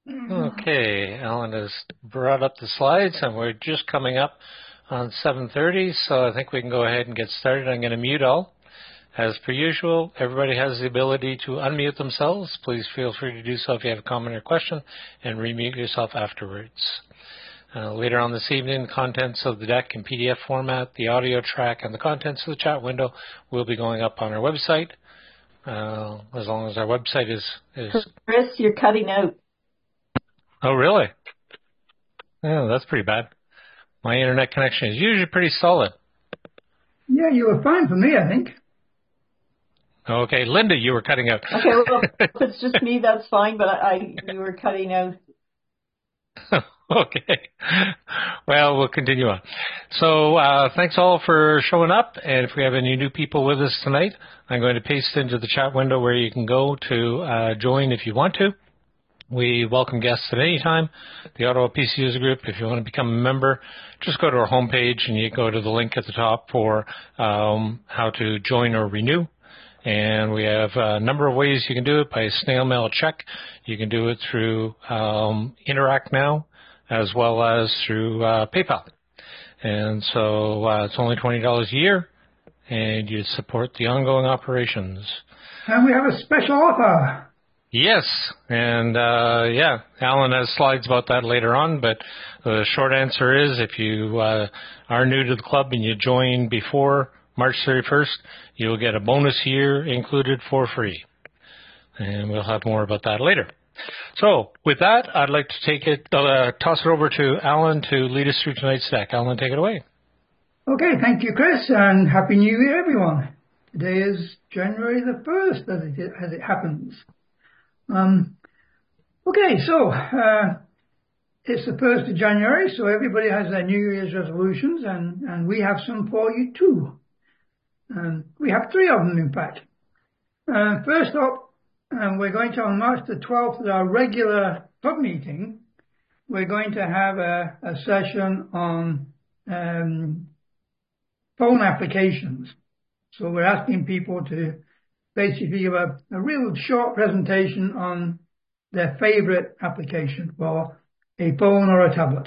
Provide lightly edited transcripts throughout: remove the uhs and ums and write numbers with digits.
Okay, Alan has brought up the slides, and we're just coming up on 7:30, so I think we can go ahead and get started. I'm going to mute all. As per usual, everybody has the ability to unmute themselves. Please feel free to do so if you have a comment or question, and remute yourself afterwards. Later on this evening, the contents of the deck in PDF format, the audio track, and the contents of the chat window will be going up on our website. As long as our website is... Chris, you're cutting out. Oh, really? Yeah, that's pretty bad. My internet connection is usually pretty solid. Yeah, you were fine for me, I think. Okay, Linda, you were cutting out. Okay, well, if it's just me, that's fine, but you were cutting out. Okay. Well, we'll continue on. So thanks all for showing up. And if we have any new people with us tonight, I'm going to paste into the chat window where you can go to join if you want to. We welcome guests at any time. The Ottawa PC User Group, if you want to become a member, just go to our homepage and you go to the link at the top for how to join or renew. And we have a number of ways you can do it by snail mail check. You can do it through Interact Now as well as through PayPal. And so it's only $20 a year, and you support the ongoing operations. And we have a special offer. Yes, and Alan has slides about that later on, but the short answer is if you are new to the club and you join before March 31st, you'll get a bonus year included for free. And we'll have more about that later. So with that, I'd like to toss it over to Alan to lead us through tonight's deck. Alan, take it away. Okay, thank you, Chris, and Happy New Year, everyone. Today is January the 1st, as it happens. Okay, so it's the 1st of January, so everybody has their New Year's resolutions, and we have some for you too. We have 3 of them, in fact. First up, we're going to, on March the 12th, at our regular club meeting, we're going to have a session on phone applications. So we're asking people to basically give a real short presentation on their favorite application for a phone or a tablet.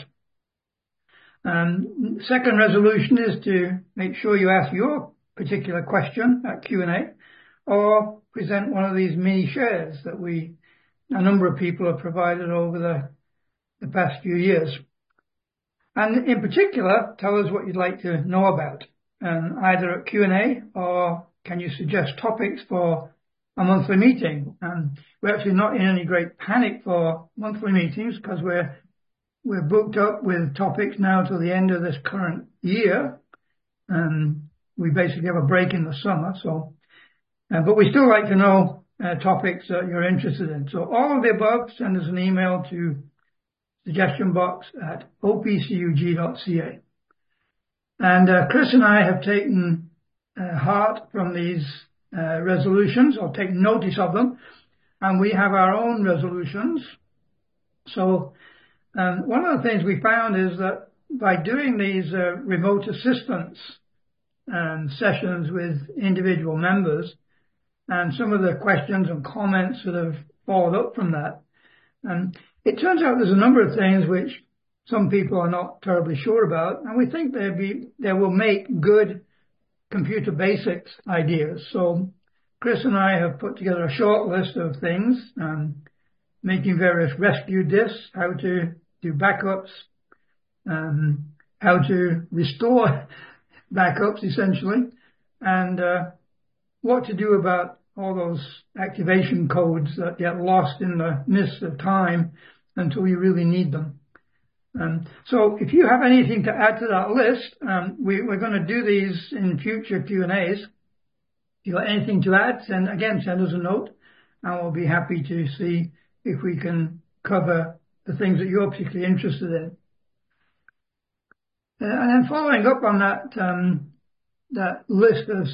Second resolution is to make sure you ask your particular question at Q&A or present one of these mini shares that a number of people have provided over the past few years. And in particular, tell us what you'd like to know about, either at Q&A or can you suggest topics for a monthly meeting? And we're actually not in any great panic for monthly meetings because we're booked up with topics now till the end of this current year. And we basically have a break in the summer. So, but we still like to know topics that you're interested in. So all of the above, send us an email to suggestionbox@opcug.ca. And Chris and I have taken heart from these resolutions, or taken notice of them, and we have our own resolutions. So one of the things we found is that by doing these remote assistance sessions with individual members, and some of the questions and comments that have followed up from that, it turns out there's a number of things which some people are not terribly sure about, and we think they will make good computer basics ideas. So Chris and I have put together a short list of things, making various rescue disks, how to do backups, how to restore backups essentially, and what to do about all those activation codes that get lost in the mist of time until you really need them. So if you have anything to add to that list, we're going to do these in future Q&As. If you've got anything to add, send us a note, and we'll be happy to see if we can cover the things that you're particularly interested in. And then following up on that list of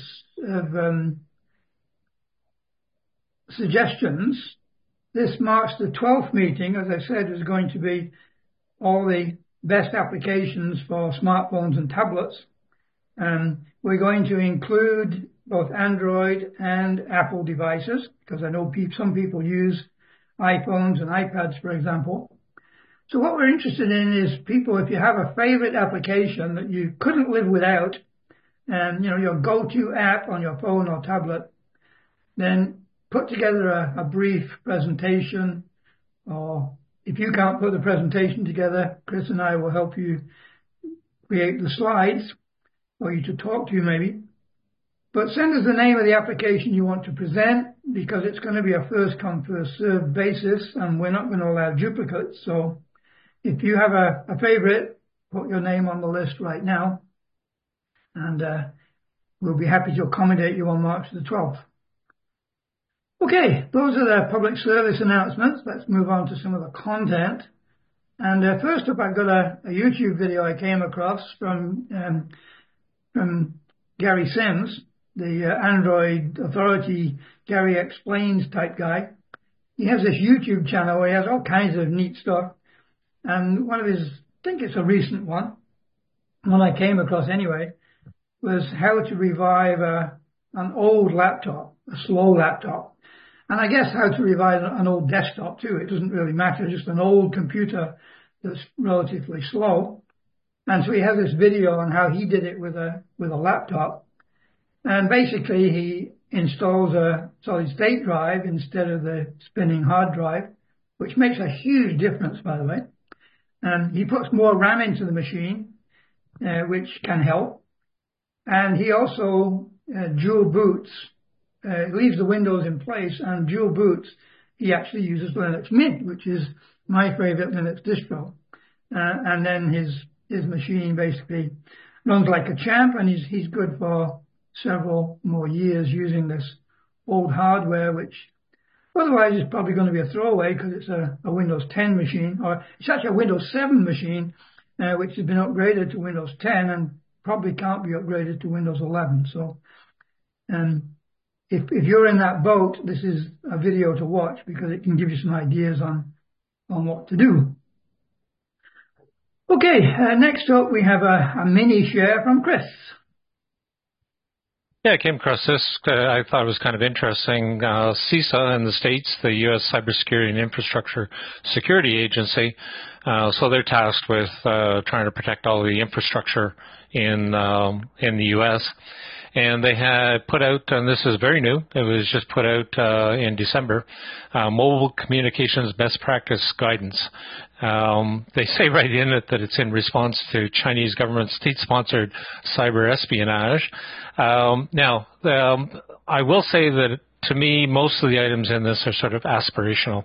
suggestions, this March the 12th meeting, as I said, is going to be all the best applications for smartphones and tablets. We're going to include both Android and Apple devices, because I know some people use iPhones and iPads, for example. So what we're interested in is people, if you have a favorite application that you couldn't live without, and your go-to app on your phone or tablet, then put together a brief presentation, or if you can't put the presentation together, Chris and I will help you create the slides, or you to talk to you maybe. But send us the name of the application you want to present, because it's going to be a first come, first served basis, and we're not going to allow duplicates. So if you have a favorite, put your name on the list right now, and we'll be happy to accommodate you on March the 12th. Okay, those are the public service announcements. Let's move on to some of the content. And first up, I've got a YouTube video I came across from Gary Sims, the Android Authority Gary Explains type guy. He has this YouTube channel where he has all kinds of neat stuff. And one of his, I think it's a recent one I came across anyway, was how to revive an old laptop, a slow laptop. And I guess how to revive an old desktop too. It doesn't really matter, just an old computer that's relatively slow. And so he has this video on how he did it with a laptop. And basically he installs a solid state drive instead of the spinning hard drive, which makes a huge difference, by the way. And he puts more RAM into the machine, which can help. And he also dual boots, leaves the Windows in place, and dual boots. He actually uses Linux Mint, which is my favorite Linux distro. And then his machine basically runs like a champ, and he's good for several more years using this old hardware, which otherwise is probably going to be a throwaway because it's a Windows 10 machine, or it's actually a Windows 7 machine, which has been upgraded to Windows 10 and probably can't be upgraded to Windows 11. So if you're in that boat, this is a video to watch because it can give you some ideas on what to do. Okay, next up we have a mini share from Chris. Yeah, I came across this. I thought it was kind of interesting. CISA in the States, the U.S. Cybersecurity and Infrastructure Security Agency, so they're tasked with trying to protect all the infrastructure in the U.S. And they had put out, and this is very new, it was just put out in December, Mobile Communications Best Practice Guidance. They say right in it that it's in response to Chinese government state-sponsored cyber espionage. Now, I will say that to me, most of the items in this are sort of aspirational,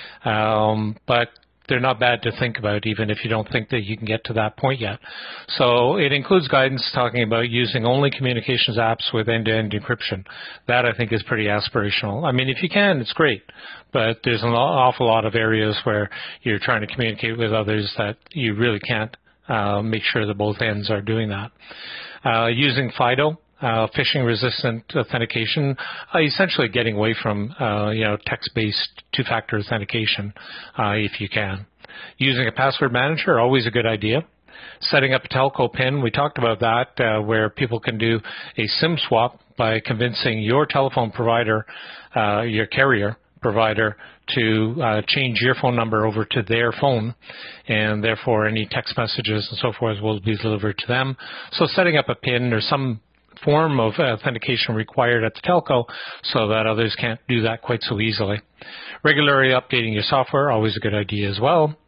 but they're not bad to think about, even if you don't think that you can get to that point yet. So it includes guidance talking about using only communications apps with end-to-end encryption. That, I think, is pretty aspirational. I mean, if you can, it's great, but there's an awful lot of areas where you're trying to communicate with others that you really can't make sure that both ends are doing that. Using FIDO, phishing-resistant authentication, essentially getting away from text-based two-factor authentication if you can. Using a password manager, always a good idea. Setting up a telco PIN, we talked about that, where people can do a SIM swap by convincing your telephone provider, your carrier provider, to change your phone number over to their phone, and therefore any text messages and so forth will be delivered to them. So setting up a PIN or some form of authentication required at the telco so that others can't do that quite so easily. Regularly updating your software, always a good idea as well.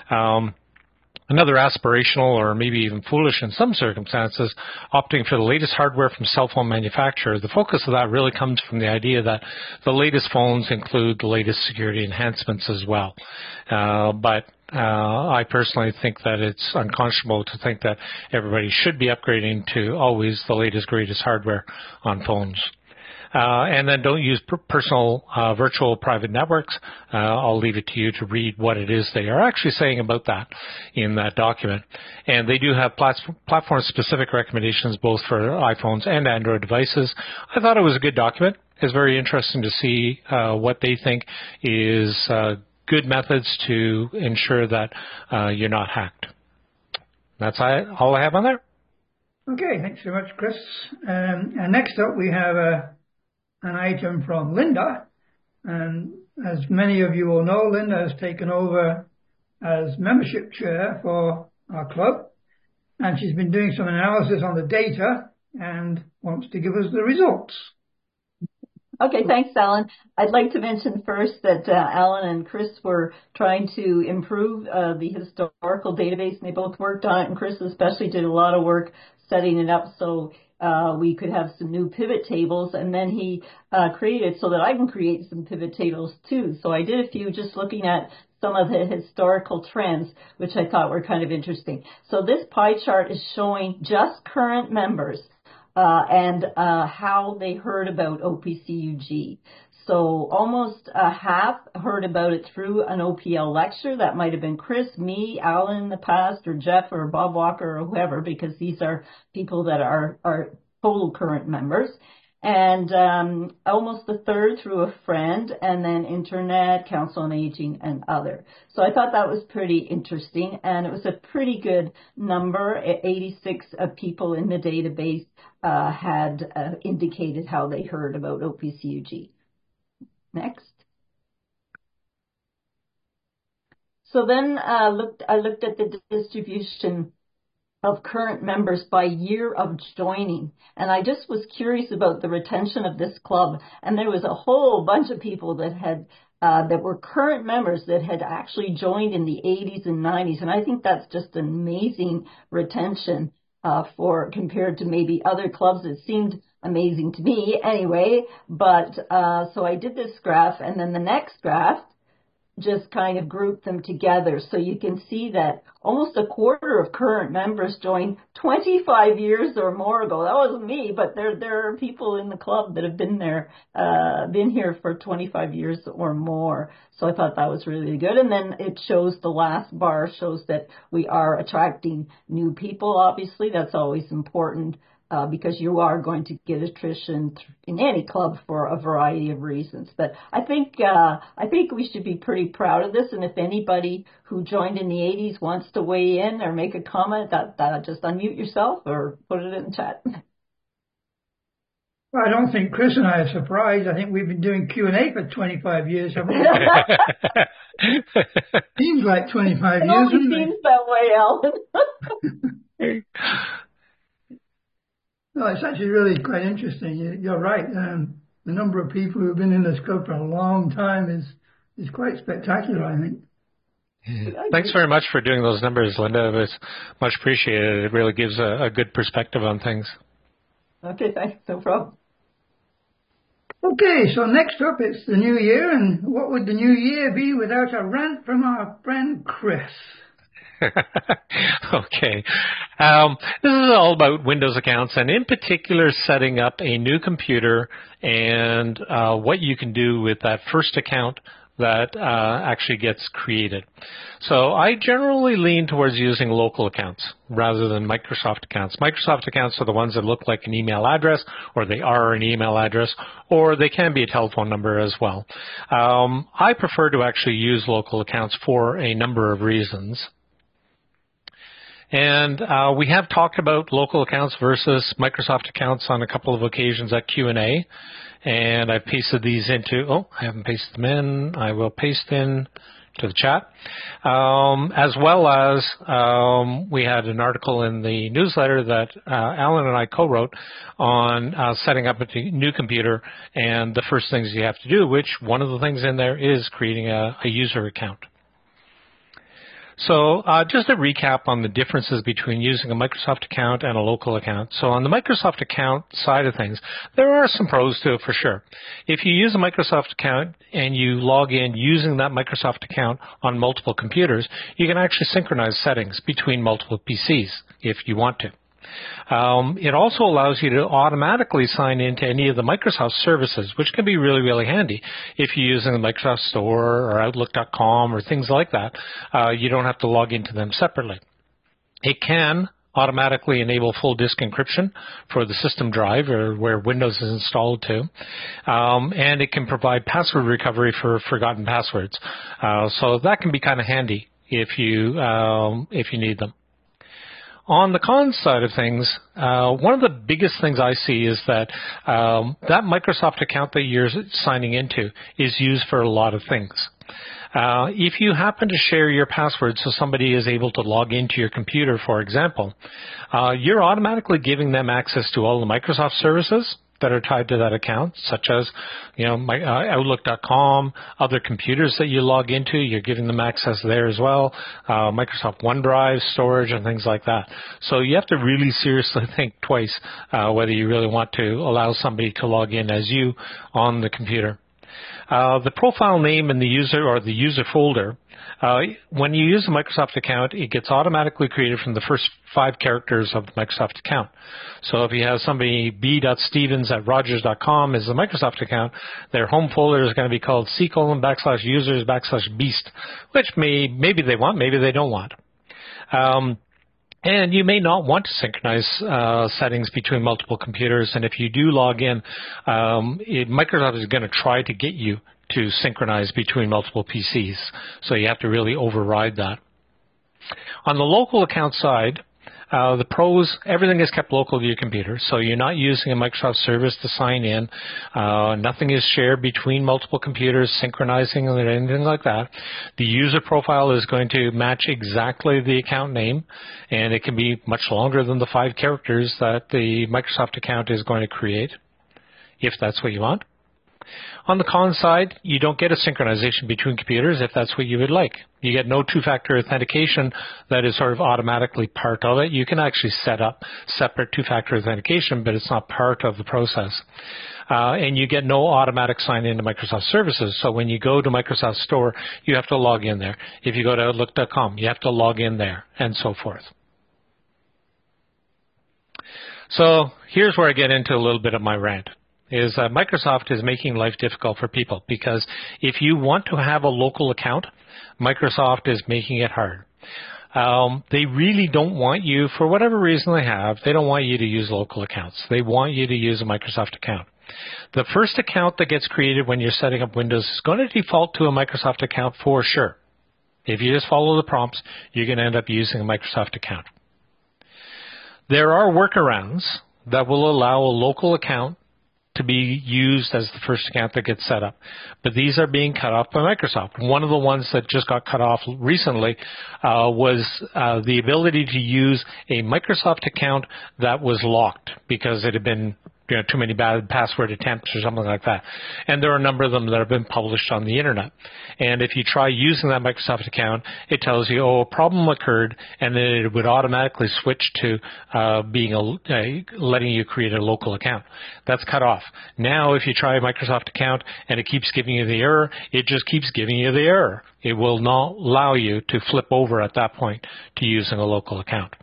Another aspirational or maybe even foolish in some circumstances, opting for the latest hardware from cell phone manufacturers. The focus of that really comes from the idea that the latest phones include the latest security enhancements as well. But I personally think that it's unconscionable to think that everybody should be upgrading to always the latest, greatest hardware on phones. And then don't use personal virtual private networks. I'll leave it to you to read what it is they are actually saying about that in that document. And they do have platform-specific recommendations both for iPhones and Android devices. I thought it was a good document. It's very interesting to see what they think is good methods to ensure that you're not hacked. That's all I have on there. Okay, thanks very much, Chris. And next up we have an item from Linda, and as many of you will know, Linda has taken over as membership chair for our club, and she's been doing some analysis on the data and wants to give us the results. Okay, thanks, Alan. I'd like to mention first that Alan and Chris were trying to improve the historical database, and they both worked on it, and Chris especially did a lot of work setting it up so we could have some new pivot tables, and then he created so that I can create some pivot tables too. So I did a few just looking at some of the historical trends, which I thought were kind of interesting. So this pie chart is showing just current members and how they heard about OPCUG. So almost half heard about it through an OPL lecture. That might have been Chris, me, Alan in the past, or Jeff, or Bob Walker, or whoever, because these are people that are total current members. And almost a third through a friend, and then internet, council on aging, and other. So I thought that was pretty interesting, and it was a pretty good number. 86 people in the database had indicated how they heard about OPCUG. Next. So then I looked at the distribution of current members by year of joining. And I just was curious about the retention of this club. And there was a whole bunch of people that had that were current members that had actually joined in the 80s and 90s. And I think that's just an amazing retention for compared to maybe other clubs. It seemed amazing to me anyway. But so I did this graph, and then the next graph just kind of grouped them together. So you can see that almost a quarter of current members joined 25 years or more ago. That wasn't me, but there are people in the club that have been here for 25 years or more. So I thought that was really good. And then it shows, the last bar shows that we are attracting new people. Obviously, that's always important. Because you are going to get attrition in any club for a variety of reasons. But I think we should be pretty proud of this. And if anybody who joined in the 80s wants to weigh in or make a comment, that just unmute yourself or put it in the chat. Well, I don't think Chris and I are surprised. I think we've been doing Q&A for 25 years, haven't we? Seems like 25 years, doesn't it? Seems that way, Alan. No, it's actually really quite interesting. You're right. The number of people who've been in this club for a long time is quite spectacular, I think. Yeah. Thanks very much for doing those numbers, Linda. It was much appreciated. It really gives a good perspective on things. Okay, thanks. No problem. Okay, so next up it's the new year, and what would the new year be without a rant from our friend Chris? Okay. This is all about Windows accounts, and in particular setting up a new computer and what you can do with that first account that actually gets created. So I generally lean towards using local accounts rather than Microsoft accounts. Microsoft accounts are the ones that look like an email address, or they are an email address, or they can be a telephone number as well. I prefer to actually use local accounts for a number of reasons. And we have talked about local accounts versus Microsoft accounts on a couple of occasions at Q&A. And I've pasted these into, I haven't pasted them in. I will paste in to the chat. As well as we had an article in the newsletter that Alan and I co-wrote on setting up a new computer and the first things you have to do, which one of the things in there is creating a user account. So just a recap on the differences between using a Microsoft account and a local account. So on the Microsoft account side of things, there are some pros to it for sure. If you use a Microsoft account and you log in using that Microsoft account on multiple computers, you can actually synchronize settings between multiple PCs if you want to. It also allows you to automatically sign into any of the Microsoft services, which can be really, really handy. If you're using the Microsoft Store or Outlook.com or things like that, you don't have to log into them separately. It can automatically enable full disk encryption for the system drive or where Windows is installed to. And it can provide password recovery for forgotten passwords. So that can be kind of handy if you need them. On the con side of things, one of the biggest things I see is that that Microsoft account that you're signing into is used for a lot of things. If you happen to share your password so somebody is able to log into your computer, for example, you're automatically giving them access to all the Microsoft services that are tied to that account, such as, Outlook.com, other computers that you log into, you're giving them access there as well, Microsoft OneDrive, storage, and things like that. So you have to really seriously think twice whether you really want to allow somebody to log in as you on the computer. The profile name in the user or the user folder, when you use a Microsoft account, it gets automatically created from the first 5 characters of the Microsoft account. So if you have somebody b.stevens@rogers.com as a Microsoft account, their home folder is going to be called c:/users/beast, which maybe they want, maybe they don't want. And you may not want to synchronize settings between multiple computers. And if you do log in, Microsoft is going to try to get you to synchronize between multiple PCs. So you have to really override that. On the local account side, the pros, everything is kept local to your computer, so you're not using a Microsoft service to sign in. Nothing is shared between multiple computers, synchronizing or anything like that. The user profile is going to match exactly the account name, and it can be much longer than the 5 characters that the Microsoft account is going to create, if that's what you want. On the con side, you don't get a synchronization between computers if that's what you would like. You get no two-factor authentication that is sort of automatically part of it. You can actually set up separate two-factor authentication, but it's not part of the process. And you get no automatic sign-in to Microsoft services. So when you go to Microsoft Store, you have to log in there. If you go to Outlook.com, you have to log in there, and so forth. So here's where I get into a little bit of my rant. Is that Microsoft is making life difficult for people, because if you want to have a local account, Microsoft is making it hard. They really don't want you, for whatever reason they have, they don't want you to use local accounts. They want you to use a Microsoft account. The first account that gets created when you're setting up Windows is going to default to a Microsoft account for sure. If you just follow the prompts, you're going to end up using a Microsoft account. There are workarounds that will allow a local account to be used as the first account that gets set up. But these are being cut off by Microsoft. One of the ones that just got cut off recently was the ability to use a Microsoft account that was locked because it had been too many bad password attempts or something like that. And there are a number of them that have been published on the internet. And if you try using that Microsoft account, it tells you, a problem occurred, and then it would automatically switch to letting you create a local account. That's cut off. Now, if you try a Microsoft account and it keeps giving you the error, it just keeps giving you the error. It will not allow you to flip over at that point to using a local account.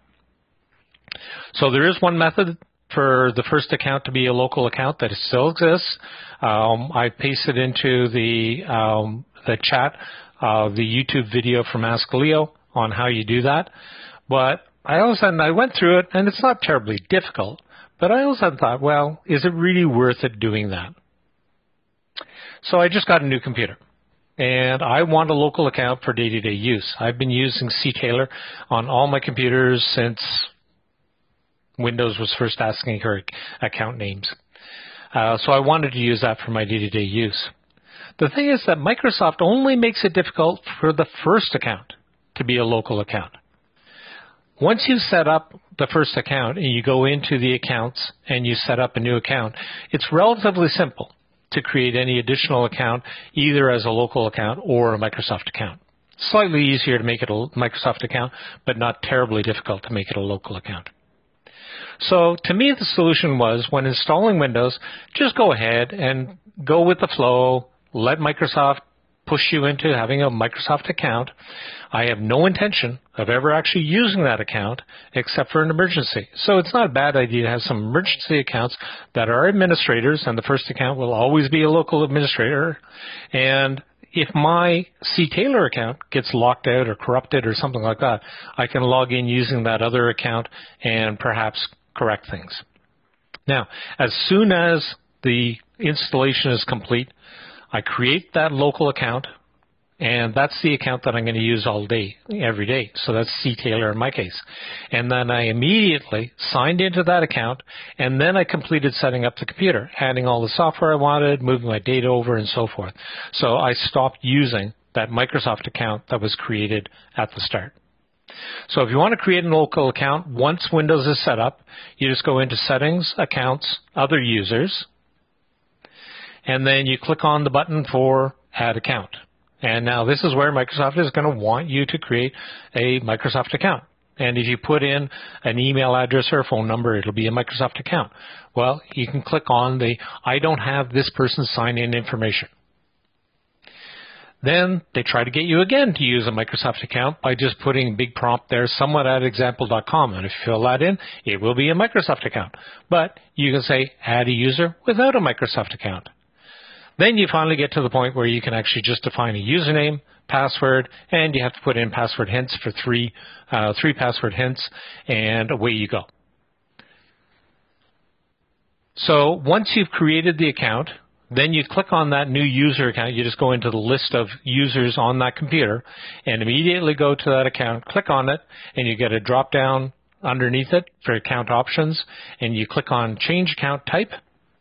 So there is one method for the first account to be a local account that still exists. I pasted into the chat the YouTube video from Ask Leo on how you do that. But I went through it, and it's not terribly difficult. But I also thought, well, is it really worth it doing that? So I just got a new computer. And I want a local account for day-to-day use. I've been using CTailor on all my computers since Windows was first asking for account names. So I wanted to use that for my day-to-day use. The thing is that Microsoft only makes it difficult for the first account to be a local account. Once you set up the first account and you go into the accounts and you set up a new account, it's relatively simple to create any additional account either as a local account or a Microsoft account. Slightly easier to make it a Microsoft account, but not terribly difficult to make it a local account. So to me, the solution was, when installing Windows, just go ahead and go with the flow. Let Microsoft push you into having a Microsoft account. I have no intention of ever actually using that account except for an emergency. So it's not a bad idea to have some emergency accounts that are administrators, and the first account will always be a local administrator. And if my CTailor account gets locked out or corrupted or something like that, I can log in using that other account and perhaps correct things. Now, as soon as the installation is complete, I create that local account And that's the account that I'm going to use all day, every day. So that's C. Taylor in my case. And then I immediately signed into that account, and then I completed setting up the computer, adding all the software I wanted, moving my data over, and so forth. So I stopped using that Microsoft account that was created at the start. So if you want to create a local account, once Windows is set up, you just go into Settings, Accounts, Other Users, and then you click on the button for Add Account. And now this is where Microsoft is going to want you to create a Microsoft account. And if you put in an email address or a phone number, it'll be a Microsoft account. Well, you can click on the I don't have this person's sign-in information. Then they try to get you again to use a Microsoft account by just putting a big prompt there, someone@example.com. And if you fill that in, it will be a Microsoft account. But you can say add a user without a Microsoft account. Then you finally get to the point where you can actually just define a username, password, and you have to put in password hints for three password hints, and away you go. So once you've created the account, then you click on that new user account. You just go into the list of users on that computer and immediately go to that account, click on it, and you get a drop-down underneath it for account options, and you click on Change Account Type.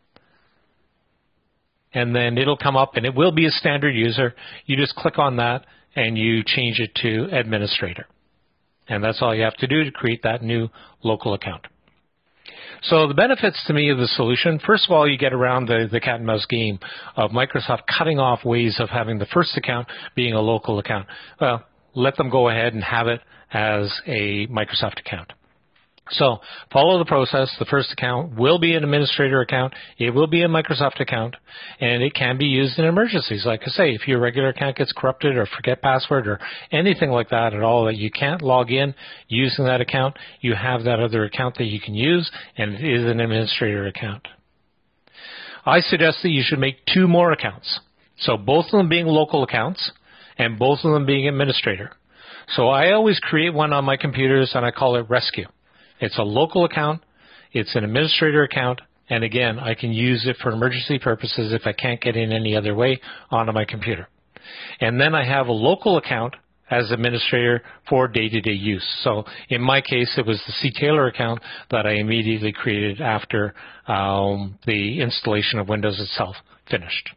And then it'll come up, and it will be a standard user. You just click on that, and you change it to administrator. And that's all you have to do to create that new local account. So the benefits to me of the solution, first of all, you get around the cat and mouse game of Microsoft cutting off ways of having the first account being a local account. Well, let them go ahead and have it as a Microsoft account. So follow the process. The first account will be an administrator account. It will be a Microsoft account, and it can be used in emergencies. Like I say, if your regular account gets corrupted or forget password or anything like that at all, that you can't log in using that account, you have that other account that you can use, and it is an administrator account. I suggest that you should make 2 more accounts. So both of them being local accounts and both of them being administrator. So I always create one on my computers, and I call it Rescue. It's a local account, it's an administrator account, and again, I can use it for emergency purposes if I can't get in any other way onto my computer. And then I have a local account as administrator for day-to-day use. So in my case, it was the C. Taylor account that I immediately created after the installation of Windows itself finished.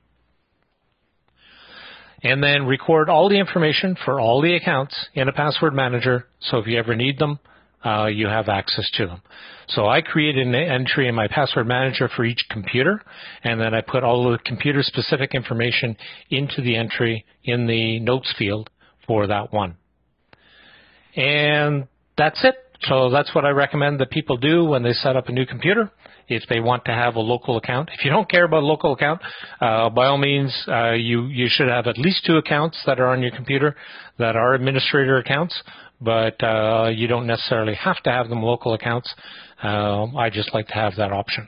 And then record all the information for all the accounts in a password manager, so if you ever need them, you have access to them. So I created an entry in my password manager for each computer, and then I put all the computer-specific information into the entry in the notes field for that one. And that's it. So that's what I recommend that people do when they set up a new computer, if they want to have a local account. If you don't care about a local account, by all means, you should have at least 2 accounts that are on your computer that are administrator accounts, but you don't necessarily have to have them local accounts. I just like to have that option.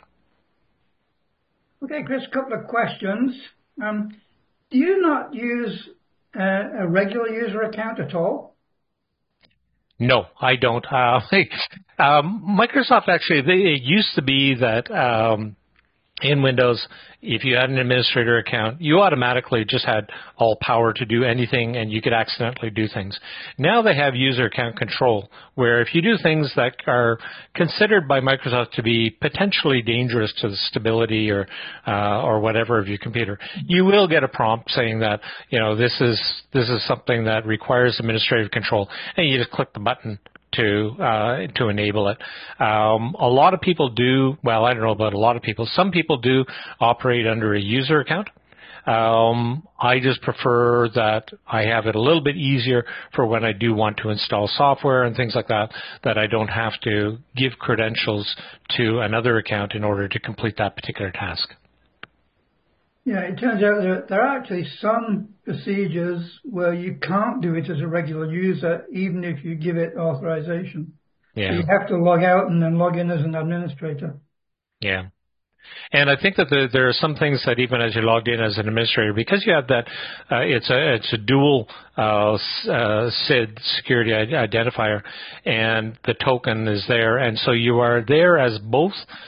Okay, Chris, a couple of questions. Do you not use a regular user account at all? No, I don't. Microsoft actually, it used to be that in Windows, if you had an administrator account, you automatically just had all power to do anything, and you could accidentally do things. Now they have user account control, where if you do things that are considered by Microsoft to be potentially dangerous to the stability or whatever of your computer, you will get a prompt saying that, you know, this is something that requires administrative control, and you just click the button to enable it. A lot of people do, well, I don't know about a lot of people. Some people do operate under a user account. I just prefer that I have it a little bit easier for when I do want to install software and things like that, that I don't have to give credentials to another account in order to complete that particular task. Yeah, it turns out that there are actually some procedures where you can't do it as a regular user, even if you give it authorization. Yeah. So you have to log out and then log in as an administrator. Yeah. And I think that there are some things that even as you're logged in as an administrator, because you have that, it's a dual SID, security identifier, and the token is there, and so you are there as both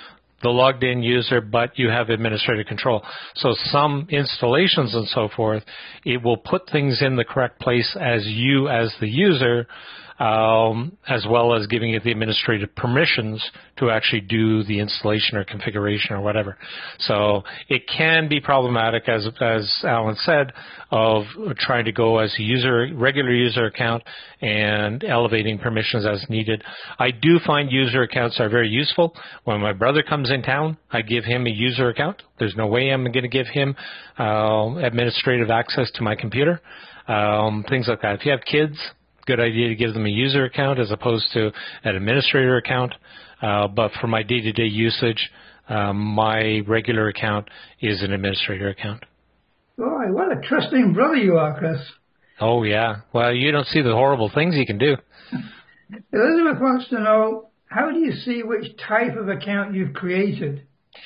the logged in user, but you have administrative control. So some installations and so forth, it will put things in the correct place as you as the user, as well as giving it the administrative permissions to actually do the installation or configuration or whatever. So it can be problematic, as Alan said, of trying to go as a regular user account and elevating permissions as needed. I do find user accounts are very useful. When my brother comes in town, I give him a user account. There's no way I'm going to give him administrative access to my computer. Things like that. If you have kids, good idea to give them a user account as opposed to an administrator account. But for my day-to-day usage, my regular account is an administrator account. Boy, what a trusting brother you are, Chris. Oh, yeah. Well, you don't see the horrible things you can do. Elizabeth wants to know, how do you see which type of account you've created?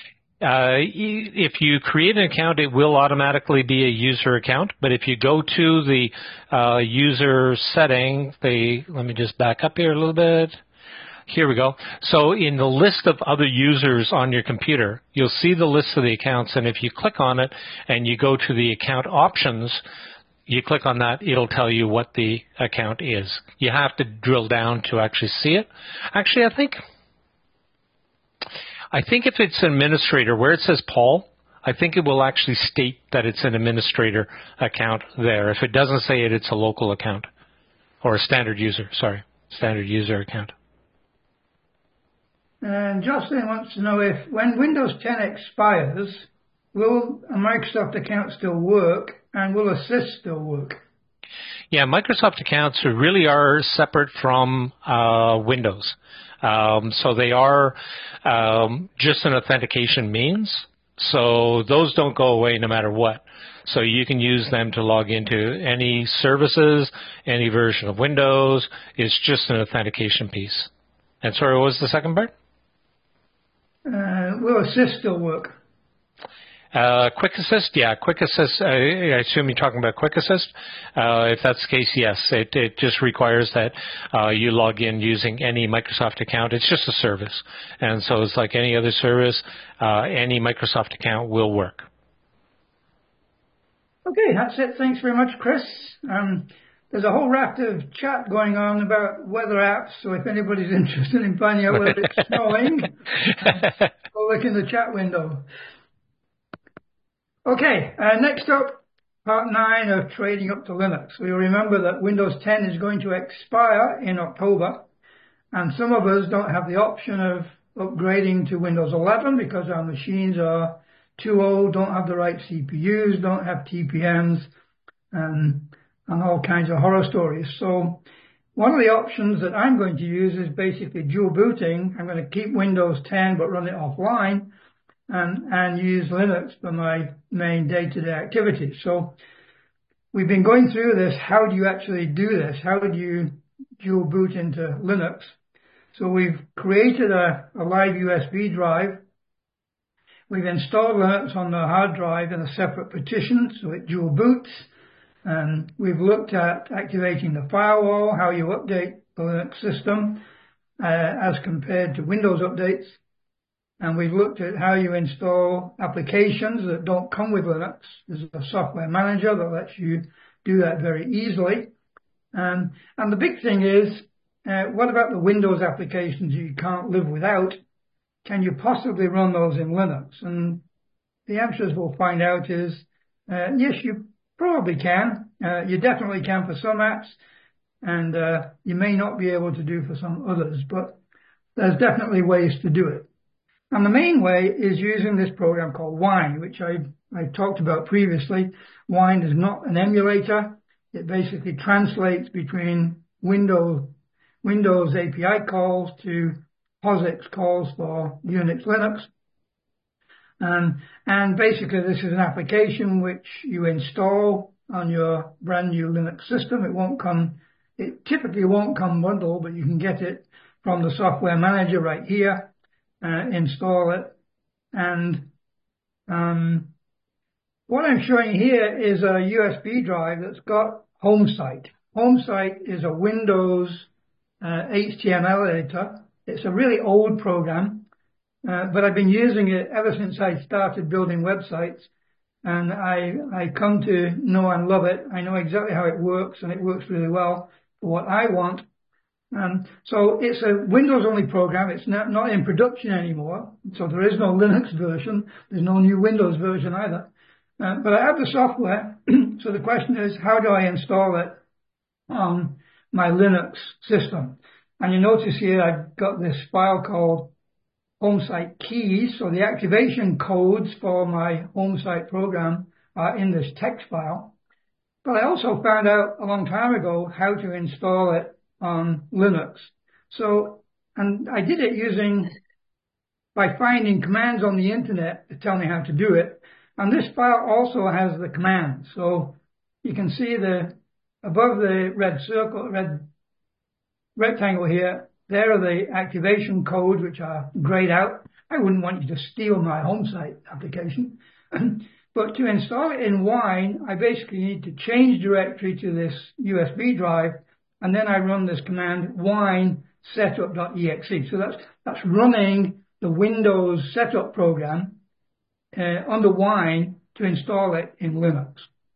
If you create an account, it will automatically be a user account. But if you go to the user setting, let me just back up here a little bit. Here we go. So in the list of other users on your computer, you'll see the list of the accounts. And if you click on it and you go to the account options, you click on that, it'll tell you what the account is. You have to drill down to actually see it. Actually, I think if it's an administrator, where it says Paul, I think it will actually state that it's an administrator account there. If it doesn't say it, it's a local account. Or a standard user account. And Jocelyn wants to know if, when Windows 10 expires, will a Microsoft account still work, and will Assist still work? Yeah, Microsoft accounts really are separate from Windows. So they are just an authentication means. So those don't go away no matter what. So you can use them to log into any services, any version of Windows. It's just an authentication piece. And sorry, what was the second part? Will Assist still work? Quick Assist, yeah. Quick Assist, I assume you're talking about Quick Assist. If that's the case, yes. It just requires that you log in using any Microsoft account. It's just a service. And so it's like any other service. Any Microsoft account will work. Okay, that's it. Thanks very much, Chris. There's a whole raft of chat going on about weather apps, so if anybody's interested in finding out whether it's snowing, go look in the chat window. Okay, next up, part 9 of trading up to Linux. We remember that Windows 10 is going to expire in October, and some of us don't have the option of upgrading to Windows 11 because our machines are too old, don't have the right CPUs, don't have TPMs, and all kinds of horror stories. So one of the options that I'm going to use is basically dual booting. I'm going to keep Windows 10 but run it offline and use Linux for my main day-to-day activities. So we've been going through this. How do you actually do this? How do you dual boot into Linux? So we've created a live USB drive. We've installed Linux on the hard drive in a separate partition, so it dual boots. And we've looked at activating the firewall, how you update the Linux system as compared to Windows updates. And we've looked at how you install applications that don't come with Linux. There's a software manager that lets you do that very easily. And the big thing is, what about the Windows applications you can't live without? Can you possibly run those in Linux? And the answers we'll find out is, yes, you probably can. You definitely can for some apps, and you may not be able to do for some others, but there's definitely ways to do it. And the main way is using this program called Wine, which I talked about previously. Wine is not an emulator. It basically translates between Windows API calls to POSIX calls for Unix Linux. And basically this is an application which you install on your brand new Linux system. It typically won't come bundled, but you can get it from the software manager right here, install it. And what I'm showing here is a USB drive that's got HomeSite. HomeSite is a Windows HTML editor. It's a really old program. but I've been using it ever since I started building websites, and I come to know and love it. I know exactly how it works, and it works really well for what I want. So it's a Windows-only program. It's not in production anymore, so there is no Linux version. There's no new Windows version either. But I have the software, so the question is, how do I install it on my Linux system? And you notice here I've got this file called HomeSite keys, so the activation codes for my HomeSite program are in this text file. But I also found out a long time ago how to install it on Linux. So, and I did it by finding commands on the internet to tell me how to do it. And this file also has the commands. So you can see above the red rectangle here, there are the activation codes, which are grayed out. I wouldn't want you to steal my HomeSite application. But to install it in Wine, I basically need to change directory to this USB drive, and then I run this command wine setup.exe. So that's running the Windows setup program under Wine to install it in Linux.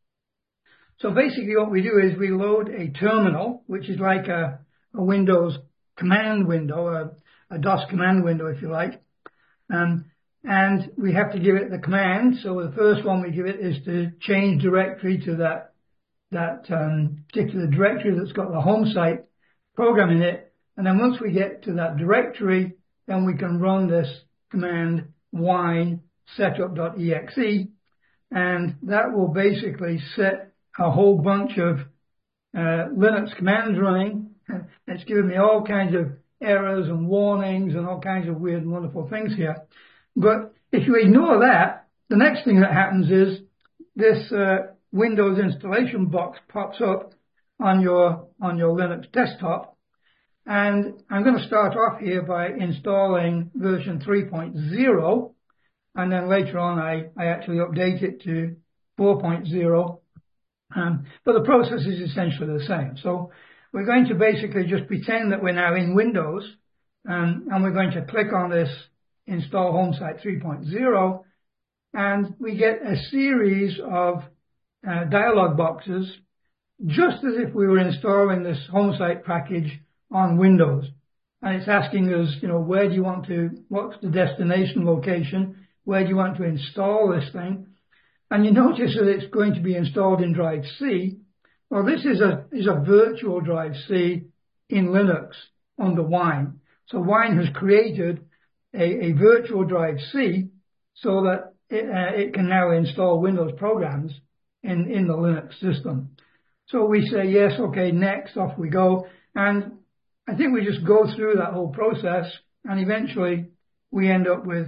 So basically what we do is we load a terminal, which is like a Windows command window, a DOS command window, if you like. And we have to give it the command. So the first one we give it is to change directory to that particular directory that's got the HomeSite program in it. And then once we get to that directory, then we can run this command wine setup.exe, and that will basically set a whole bunch of Linux commands running. It's giving me all kinds of errors and warnings and all kinds of weird and wonderful things here. But if you ignore that, the next thing that happens is this Windows installation box pops up on your Linux desktop. And I'm going to start off here by installing version 3.0, and then later on I actually update it to 4.0. But the process is essentially the same. So we're going to basically just pretend that we're now in Windows, and we're going to click on this Install HomeSite 3.0, and we get a series of dialog boxes, just as if we were installing this HomeSite package on Windows. And it's asking us, where do you want to, what's the destination location, where do you want to install this thing? And you notice that it's going to be installed in Drive C. Well, this is a virtual Drive C in Linux under Wine. So Wine has created a virtual Drive C so that it can now install Windows programs in the Linux system. So we say, yes, okay, next, off we go. And I think we just go through that whole process, and eventually we end up with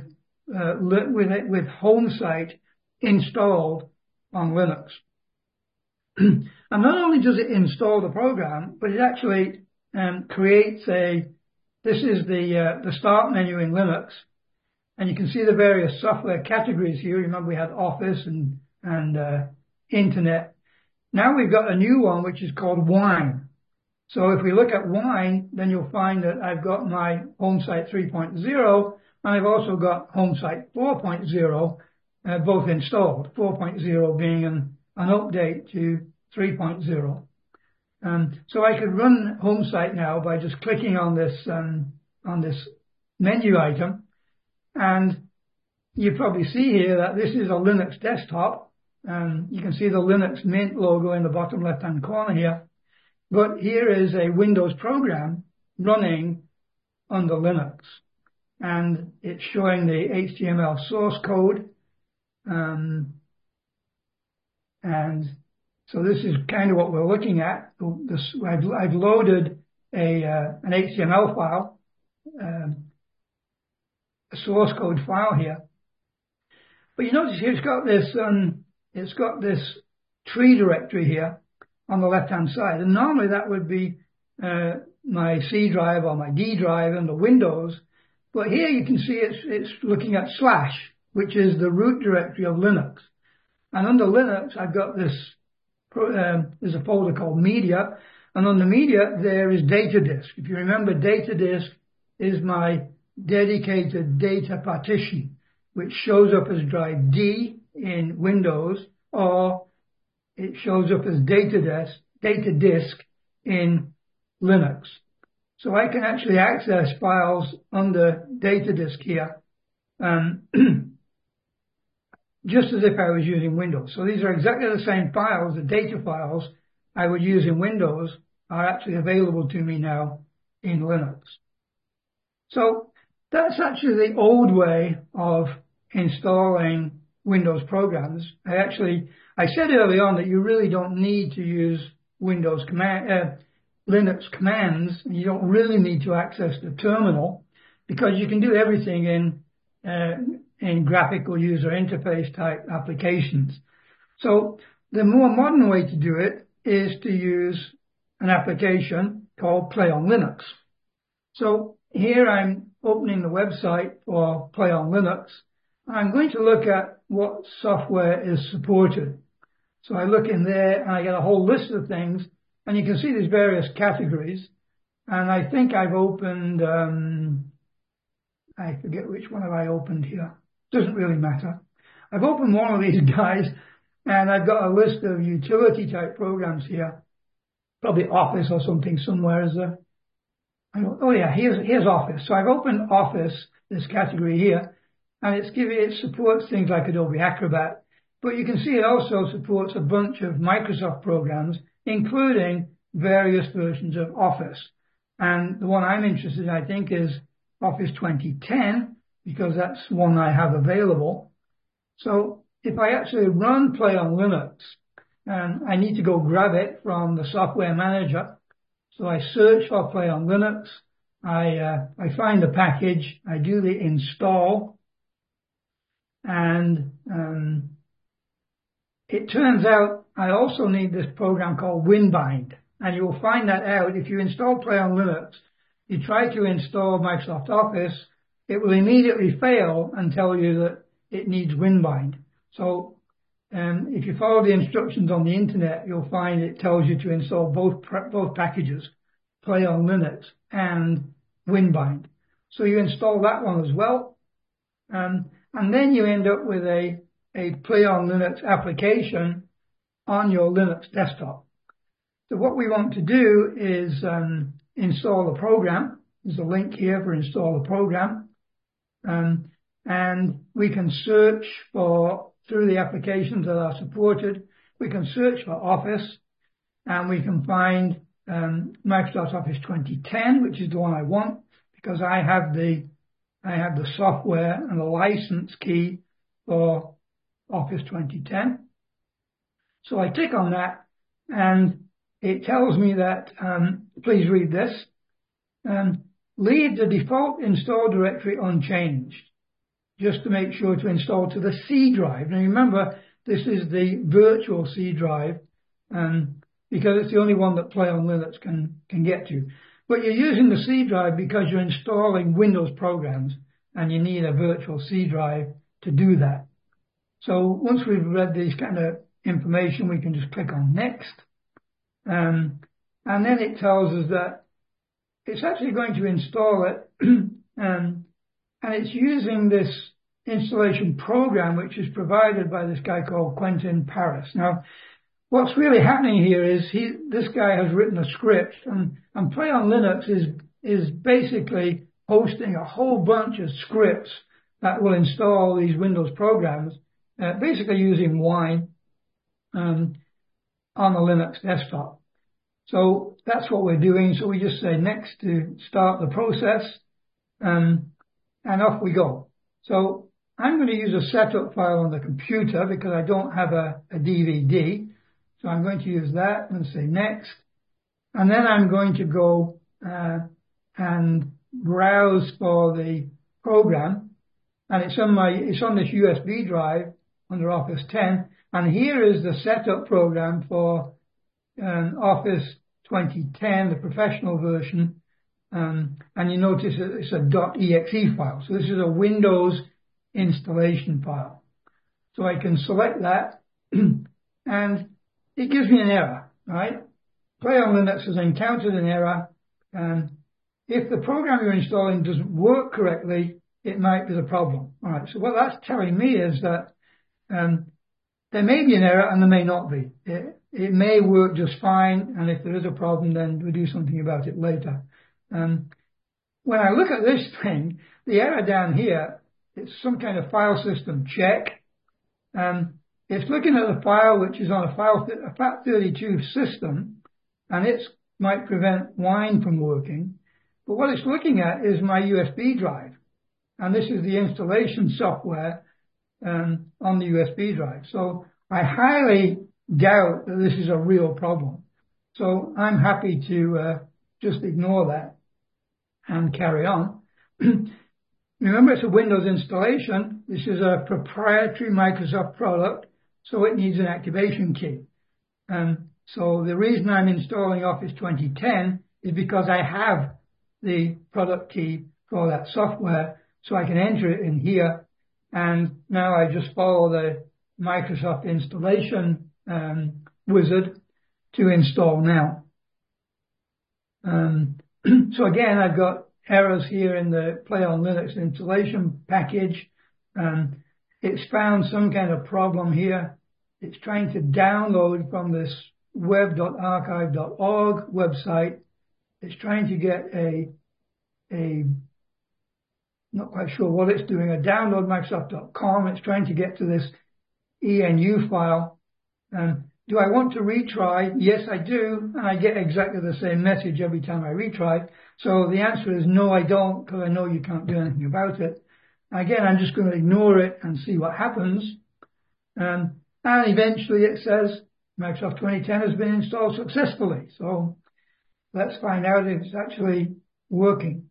HomeSite installed on Linux. And not only does it install the program, but it actually creates this is the start menu in Linux, and you can see the various software categories here. Remember we had Office and Internet. Now we've got a new one which is called Wine. So if we look at Wine, then you'll find that I've got my HomeSite 3.0, and I've also got HomeSite 4.0, both installed, 4.0 being an update to 3.0. So I could run HomeSite now by just clicking on this menu item, and you probably see here that this is a Linux desktop. You can see the Linux Mint logo in the bottom left-hand corner here. But here is a Windows program running under Linux, and it's showing the HTML source code. And so this is kind of what we're looking at. I've loaded an HTML file, a source code file here. But you notice here it's got this tree directory here on the left-hand side. And normally that would be my C drive or my D drive in the Windows. But here you can see it's looking at /, which is the root directory of Linux. And under Linux, I've got this, there's a folder called Media. And under Media, there is Data Disk. If you remember, Data Disk is my dedicated data partition, which shows up as drive D in Windows, or it shows up as data disk in Linux. So I can actually access files under data disk here, just as if I was using Windows. So these are exactly the same files, the data files I would use in Windows are actually available to me now in Linux. So that's actually the old way of installing Windows programs. I said early on that you really don't need to use Linux commands. You don't really need to access the terminal because you can do everything in graphical user interface type applications. So the more modern way to do it is to use an application called Play on Linux. So here I'm opening the website for Play on Linux. I'm going to look at what software is supported. So I look in there and I get a whole list of things, and you can see there's various categories. And I think I've opened, I forget which one have I opened here. Doesn't really matter. I've opened one of these guys, and I've got a list of utility type programs here. Probably Office or something somewhere is there. Oh yeah, here's Office. So I've opened Office, this category here, and it supports things like Adobe Acrobat, but you can see it also supports a bunch of Microsoft programs, including various versions of Office. And the one I'm interested in, I think, is Office 2010, because that's one I have available. So if I actually run Play on Linux, I need to go grab it from the software manager. So I search for Play on Linux. I find the package. I do the install. And it turns out I also need this program called Winbind. And you'll find that out if you install Play on Linux. You try to install Microsoft Office, it will immediately fail and tell you that it needs Winbind. So if you follow the instructions on the internet, you'll find it tells you to install both packages, Play on Linux and Winbind. So you install that one as well. And then you end up with a Play on Linux application on your Linux desktop. So what we want to do is install the program. There's a link here for install the program. And we can search through the applications that are supported, we can search for Office, and we can find Microsoft Office 2010, which is the one I want, because I have the software and the license key for Office 2010. So I click on that, and it tells me that, please read this, leave the default install directory unchanged, just to make sure to install to the C drive. Now remember, this is the virtual C drive, because it's the only one that Play on Linux can get to. But you're using the C drive because you're installing Windows programs, and you need a virtual C drive to do that. So once we've read these kind of information, we can just click on Next. And then it tells us that it's actually going to install it, and it's using this installation program, which is provided by this guy called Quentin Paris. Now, what's really happening here is this guy has written a script, and Play on Linux is basically hosting a whole bunch of scripts that will install these Windows programs, basically using Wine on a Linux desktop. So that's what we're doing. So we just say next to start the process, and off we go. So I'm going to use a setup file on the computer because I don't have a DVD. So I'm going to use that and say next. And then I'm going to go and browse for the program. And it's on this USB drive under Office 10. And here is the setup program for Office 2010, the professional version. And you notice that it's a .exe file. So this is a Windows installation file. So I can select that, and it gives me an error, right? Play on Linux has encountered an error, and if the program you're installing doesn't work correctly, it might be the problem. All right. So what that's telling me is that there may be an error and there may not be. It may work just fine, and if there is a problem, then we do something about it later. When I look at this thing, the error down here, it's some kind of file system check. It's looking at the file which is on a FAT32 system, and it might prevent Wine from working. But what it's looking at is my USB drive, and this is the installation software on the USB drive. So I highly doubt that this is a real problem. So I'm happy to just ignore that and carry on. Remember, it's a Windows installation. This is a proprietary Microsoft product, so it needs an activation key. So the reason I'm installing Office 2010 is because I have the product key for that software, so I can enter it in here. And now I just follow the Microsoft installation wizard to install now. So again, I've got errors here in the Play on Linux installation package. It's found some kind of problem here. It's trying to download from this web.archive.org website. It's trying to get not quite sure what it's doing, a download Microsoft.com. It's trying to get to this ENU file. Do I want to retry? Yes, I do. And I get exactly the same message every time I retry. So the answer is no, I don't, because I know you can't do anything about it. Again, I'm just going to ignore it and see what happens. And eventually it says Microsoft 2010 has been installed successfully. So let's find out if it's actually working.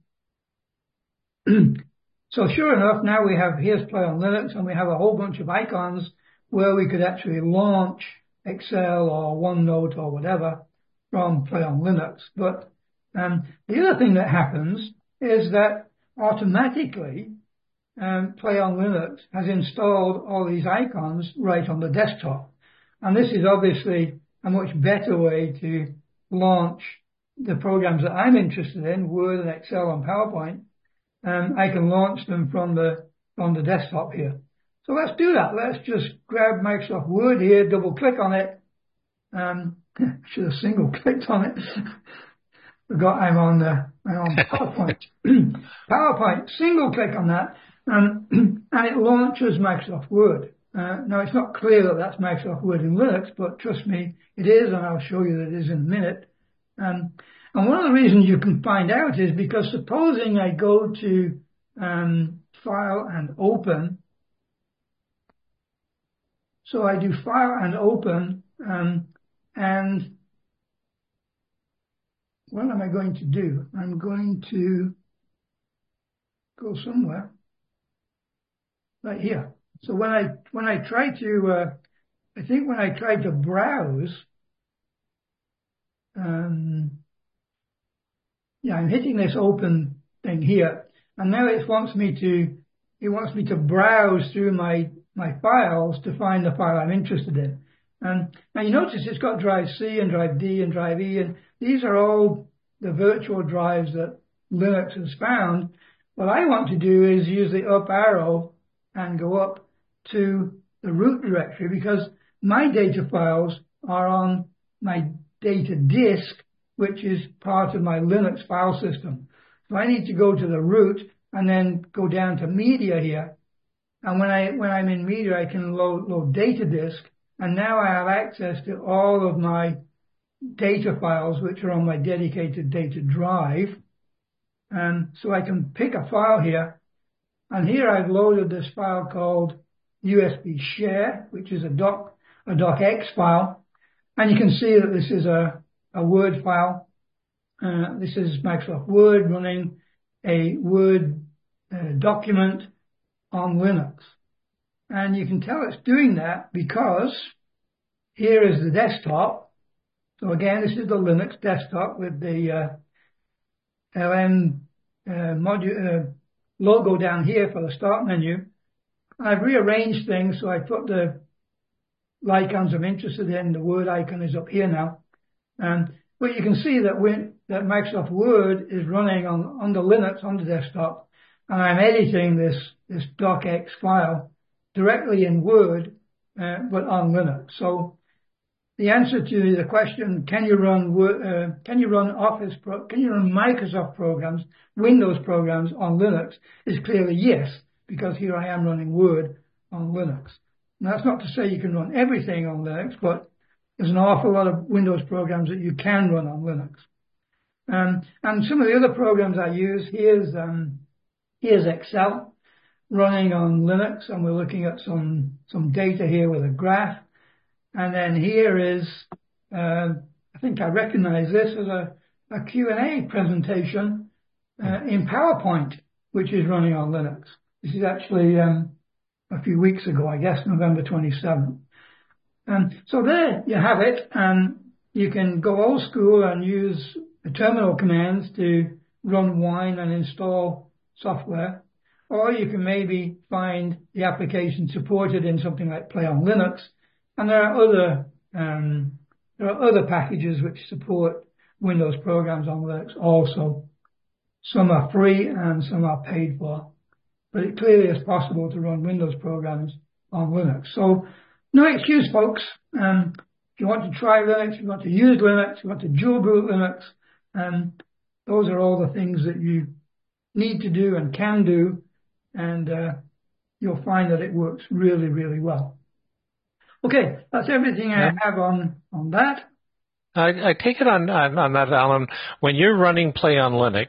So sure enough, now we have, here's Play on Linux, and we have a whole bunch of icons where we could actually launch Excel or OneNote or whatever from Play on Linux. But the other thing that happens is that automatically Play on Linux has installed all these icons right on the desktop. And this is obviously a much better way to launch the programs that I'm interested in, Word and Excel and PowerPoint. I can launch them from the desktop here. So let's do that. Let's just grab Microsoft Word here, double click on it. Should have single clicked on it. Forgot I'm on PowerPoint. PowerPoint, single click on that, and it launches Microsoft Word. Now it's not clear that that's Microsoft Word in Linux, but trust me, it is, and I'll show you that it is in a minute. And one of the reasons you can find out is because supposing I go to File and Open. So I do File and Open, and what am I going to do? I'm going to go somewhere right here. So when I try to, I think when I try to browse, yeah, I'm hitting this open thing here, and now it wants me to browse through my files to find the file I'm interested in. And now you notice it's got drive C and drive D and drive E, and these are all the virtual drives that Linux has found. What I want to do is use the up arrow and go up to the root directory, because my data files are on my data disk, which is part of my Linux file system. So I need to go to the root and then go down to media here. And when I'm in media, I can load data disk. And now I have access to all of my data files, which are on my dedicated data drive. And so I can pick a file here. And here I've loaded this file called USB share, which is a docx file. And you can see that this is a Word file. This is Microsoft Word running a Word document on Linux. And you can tell it's doing that because here is the desktop. So again, this is the Linux desktop with the LM logo down here for the start menu. I've rearranged things, so I put the icons I'm interested in. The Word icon is up here now. But you can see that that Microsoft Word is running on the Linux on the desktop, and I'm editing this docx file directly in Word, but on Linux. So the answer to the question, can you run Microsoft programs, Windows programs on Linux, is clearly yes, because here I am running Word on Linux. Now, that's not to say you can run everything on Linux, but there's an awful lot of Windows programs that you can run on Linux. And some of the other programs I use, here's Excel running on Linux, and we're looking at some data here with a graph. And then here is, I think I recognize this as a Q&A presentation in PowerPoint, which is running on Linux. This is actually a few weeks ago, I guess, November 27th. So there you have it, and you can go old school and use the terminal commands to run Wine and install software, or you can maybe find the application supported in something like Play on Linux, and there are other packages which support Windows programs on Linux also. Some are free and some are paid for, but it clearly is possible to run Windows programs on Linux. So no excuse, folks. If you want to try Linux, if you want to use Linux, if you want to dual boot Linux, those are all the things that you need to do and can do, and you'll find that it works really, really well. Okay, that's everything I have on that. I take it on that, Alan. When you're running Play on Linux,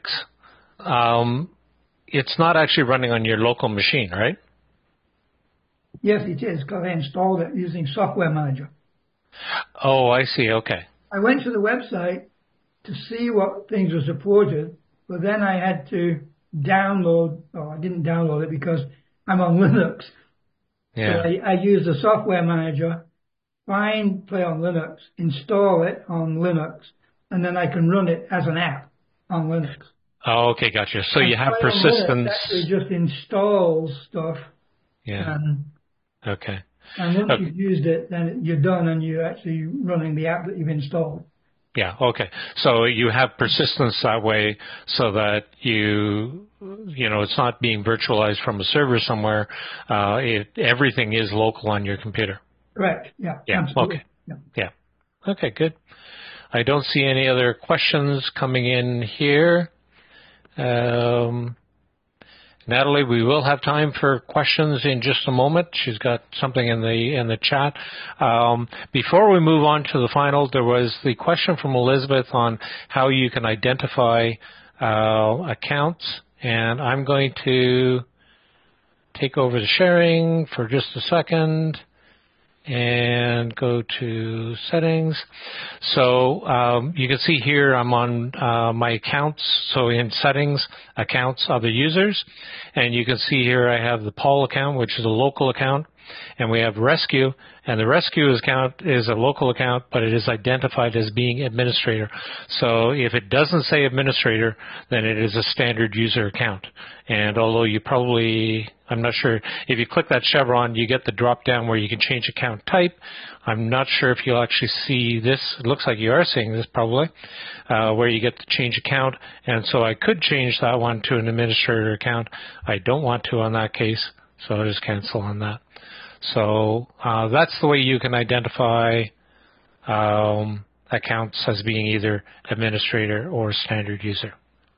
it's not actually running on your local machine, right? Yes, it is, because I installed it using Software Manager. Oh, I see. Okay. I went to the website to see what things were supported, but then I had to download, I didn't download it because I'm on Linux. Yeah. So I used the Software Manager, find Play on Linux, install it on Linux, and then I can run it as an app on Linux. Oh, okay, gotcha. So you have Play on persistence. Linux actually just installs stuff. Yeah. Okay. And once you've used it, then you're done and you're actually running the app that you've installed. Yeah, okay. So you have persistence that way so that it's not being virtualized from a server somewhere. Everything is local on your computer. Correct. Yeah. Yeah. Absolutely. Okay. Yeah. Okay, good. I don't see any other questions coming in here. Natalie, we will have time for questions in just a moment. She's got something in the chat. Before we move on to the final, there was the question from Elizabeth on how you can identify accounts, and I'm going to take over the sharing for just a second and go to settings. So you can see here I'm on my accounts. So in settings, accounts, other users. And you can see here I have the Paul account, which is a local account. And we have Rescue. And the Rescue account is a local account, but it is identified as being administrator. So if it doesn't say administrator, then it is a standard user account. And although you probably, I'm not sure, if you click that chevron, you get the drop down where you can change account type. I'm not sure if you'll actually see this. It looks like you are seeing this probably, where you get to change account. And so I could change that one to an administrator account. I don't want to on that case, so I'll just cancel on that. So that's the way you can identify accounts as being either administrator or standard user.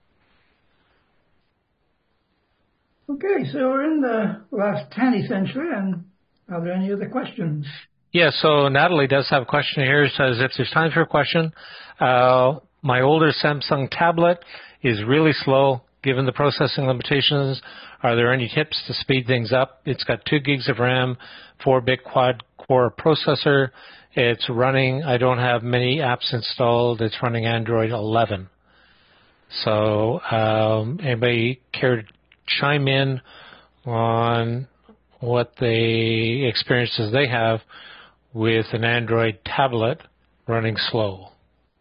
Okay, so we're in the last 10th century, and are there any other questions? Yeah, so Natalie does have a question here. It says, if there's time for a question, my older Samsung tablet is really slow given the processing limitations. Are there any tips to speed things up? It's got 2 gigs of RAM, 4-bit quad-core processor. It's running, I don't have many apps installed. It's running Android 11. So anybody care to chime in on what the experiences they have with an Android tablet running slow?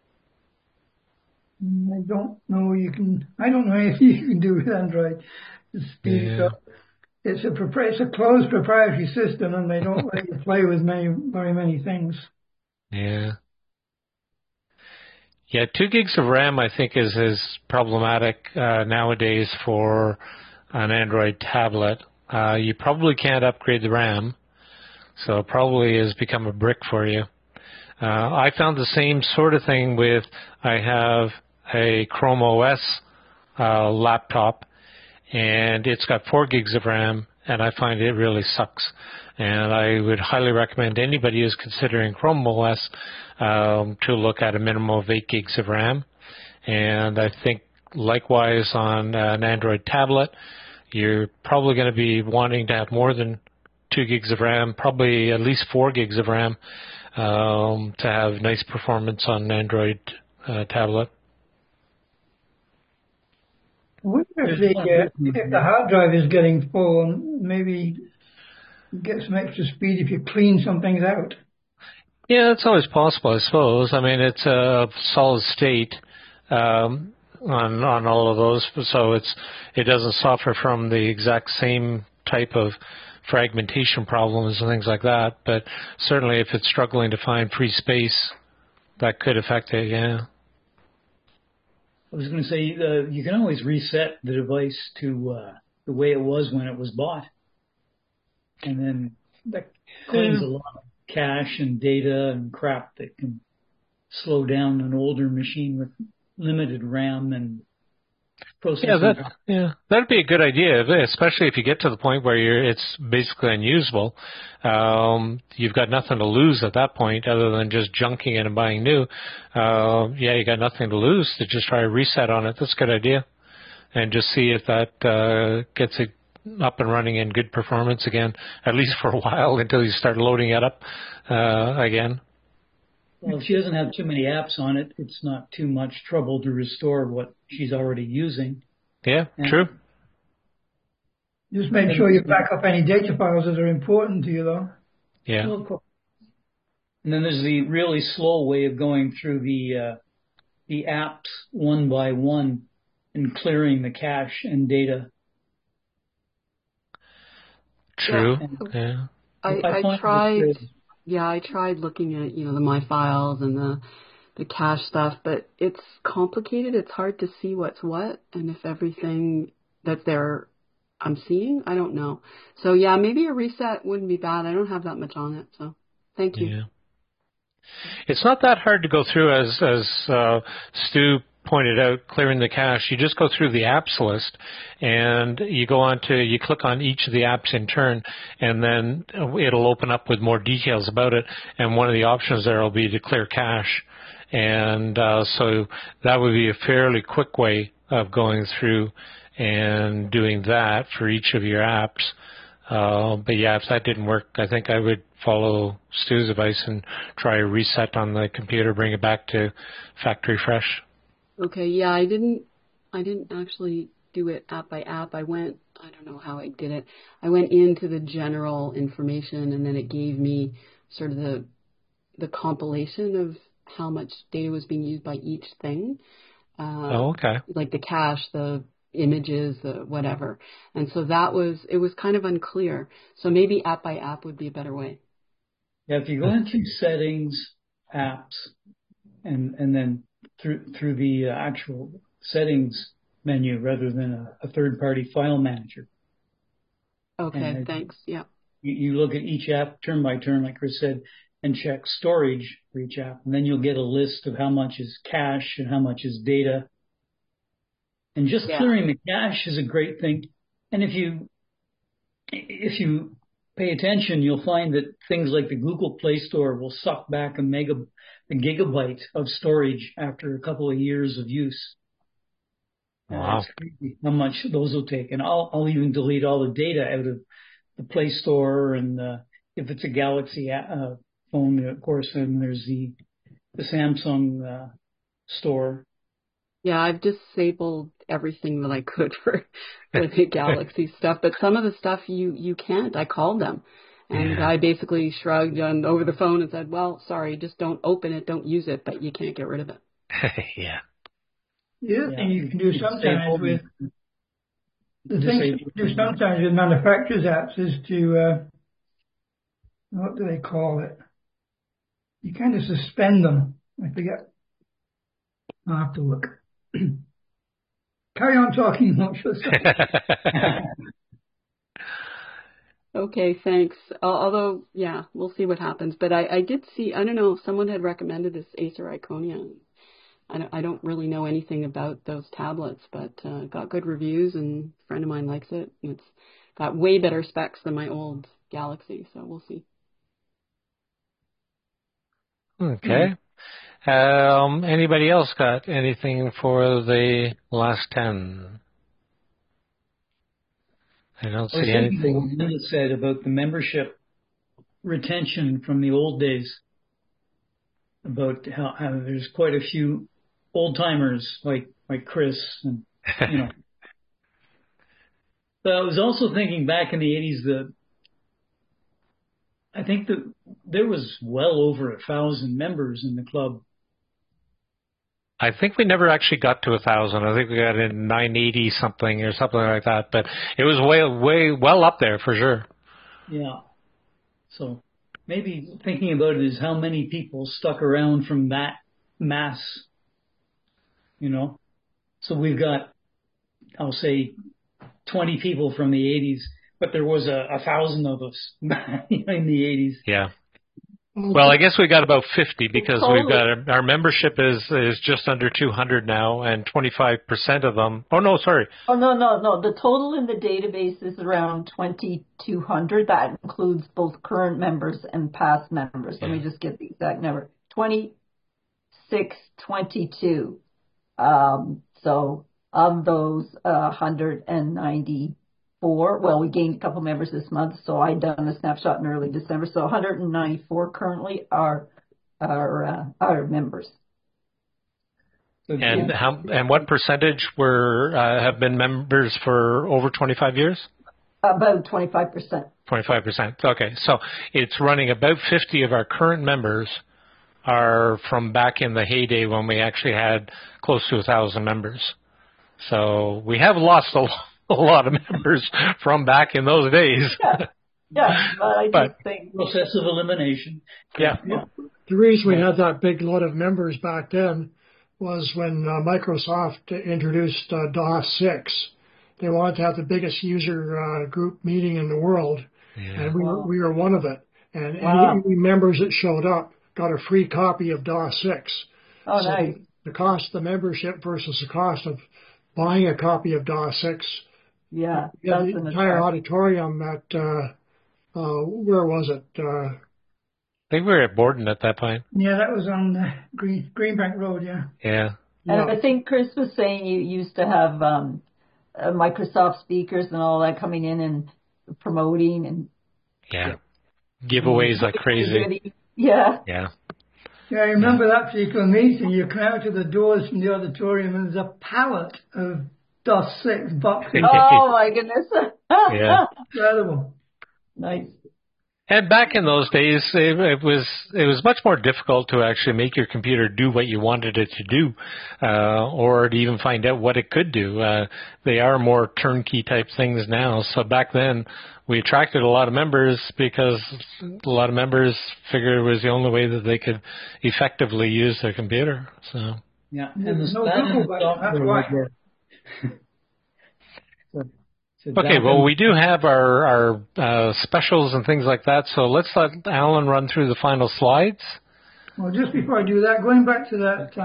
I don't know anything you can do with Android to speed it up. It's a closed proprietary system, and they don't let you play with very many things. Yeah. Yeah, 2 gigs of RAM I think is problematic nowadays for an Android tablet. You probably can't upgrade the RAM, so it probably has become a brick for you. I found the same sort of thing with, I have a Chrome OS laptop, and it's got 4 gigs of RAM, and I find it really sucks. And I would highly recommend anybody who's considering Chrome OS to look at a minimum of 8 gigs of RAM. And I think likewise on an Android tablet, you're probably going to be wanting to have more than 2 gigs of RAM, probably at least 4 gigs of RAM to have nice performance on an Android tablet. I wonder if the hard drive is getting full, and maybe get some extra speed if you clean some things out. Yeah, it's always possible, I suppose. I mean, it's a solid state on all of those, so it doesn't suffer from the exact same type of fragmentation problems and things like that. But certainly, if it's struggling to find free space, that could affect it. Yeah. I was going to say you can always reset the device to the way it was when it was bought, and then that cleans a lot of cache and data and crap that can slow down an older machine with limited RAM and processing. That'd be a good idea, especially if you get to the point where it's basically unusable. You've got nothing to lose at that point other than just junking it and buying new. You got nothing to lose to just try a reset on it. That's a good idea. And just see if that gets it up and running in good performance again, at least for a while until you start loading it up again. Well, if she doesn't have too many apps on it, it's not too much trouble to restore what she's already using. Yeah, true. Just make sure you back up any data files that are important to you, though. Yeah. Well, and then there's the really slow way of going through the apps one by one and clearing the cache and data. True. Yeah. I tried. Yeah, I tried looking at, the My Files and the cache stuff, but it's complicated. It's hard to see what's what, and if everything that's there I'm seeing, I don't know. So yeah, maybe a reset wouldn't be bad. I don't have that much on it, so thank you. Yeah. It's not that hard to go through, as Stu pointed out, clearing the cache. You just go through the apps list, and you click on each of the apps in turn, and then it'll open up with more details about it. And one of the options there will be to clear cache, and so that would be a fairly quick way of going through and doing that for each of your apps. But yeah, if that didn't work, I think I would follow Stu's advice and try a reset on the computer, bring it back to factory fresh. Okay, yeah, I didn't actually do it app by app. I don't know how I did it. I went into the general information, and then it gave me sort of the compilation of how much data was being used by each thing. Okay. Like the cache, the images, the whatever. And so it was kind of unclear. So maybe app by app would be a better way. Yeah, if you go into settings, apps, and then through the actual settings menu rather than a third-party file manager. Okay, thanks. Yeah. You look at each app turn by turn, like Chris said, and check storage for each app. And then you'll get a list of how much is cache and how much is data. And just clearing the cache is a great thing. And if you pay attention, you'll find that things like the Google Play Store will suck back a gigabyte of storage after a couple of years of use. Wow. It's crazy how much those will take. And I'll even delete all the data out of the Play Store. And if it's a Galaxy phone, of course, then there's the Samsung store. Yeah, I've disabled everything that I could for the Galaxy stuff, but some of the stuff you can't. I called them, and I basically shrugged over the phone and said, well, sorry, just don't open it, don't use it, but you can't get rid of it. Yeah. And you can do sometimes with the thing you can do sometimes with manufacturers' apps is to what do they call it? You kind of suspend them. I forget. I'll have to look. Carry on talking amongst yourselves. Okay, thanks. Although, yeah, we'll see what happens. But I did see, I don't know, someone had recommended this Acer Iconia. I don't really know anything about those tablets, but got good reviews, and a friend of mine likes it. And it's got way better specs than my old Galaxy, so we'll see. Okay. Anybody else got anything for the last 10? I don't see anything. What Linda said about the membership retention from the old days, about how there's quite a few old timers like Chris, and you know. But I was also thinking back in the 80s I think that there was well over 1,000 members in the club. I think we never actually got to 1,000. I think we got in 980 something or something like that. But it was way well up there for sure. Yeah. So maybe thinking about it is how many people stuck around from that mass, you know. So we've got, I'll say, 20 people from the 80s, but there was 1,000 of us in the 80s. Yeah. Well, I guess we got about 50 because we've got our membership is just under 200 now, and 25% of them. Oh no, sorry. Oh no. The total in the database is around 2,200. That includes both current members and past members. Let me just get the exact number. 2622. So of those, 194. Well, we gained a couple members this month, so I'd done a snapshot in early December. So 194 currently are members. And what percentage have been members for over 25 years? About 25%. 25%. Okay, so it's running about 50 of our current members are from back in the heyday when we actually had close to 1,000 members. So we have lost a lot of members from back in those days. Yeah, I just think process of elimination. Yeah. The reason we had that big lot of members back then was when Microsoft introduced DOS 6. They wanted to have the biggest user group meeting in the world, and we were one of it. And any members that showed up got a free copy of DOS 6. Oh, so nice. The cost of the membership versus the cost of buying a copy of DOS 6. Yeah. The entire auditorium at, where was it? I think we were at Borden at that point. Yeah, that was on Greenbank Road, yeah. Yeah. And I think Chris was saying you used to have Microsoft speakers and all that coming in and promoting and giveaways like crazy. Yeah. Yeah, I remember that particular meeting. You come out to the doors from the auditorium and there's a pallet of DOS 6 boxes. Oh my goodness. Yeah. Incredible. Nice. And back in those days, it was much more difficult to actually make your computer do what you wanted it to do, or to even find out what it could do. They are more turnkey type things now. So back then, we attracted a lot of members because a lot of members figured it was the only way that they could effectively use their computer. So yeah, and the software. Okay, well, we do have our specials and things like that, so let's let Alan run through the final slides. Well, just before I do that, going back to that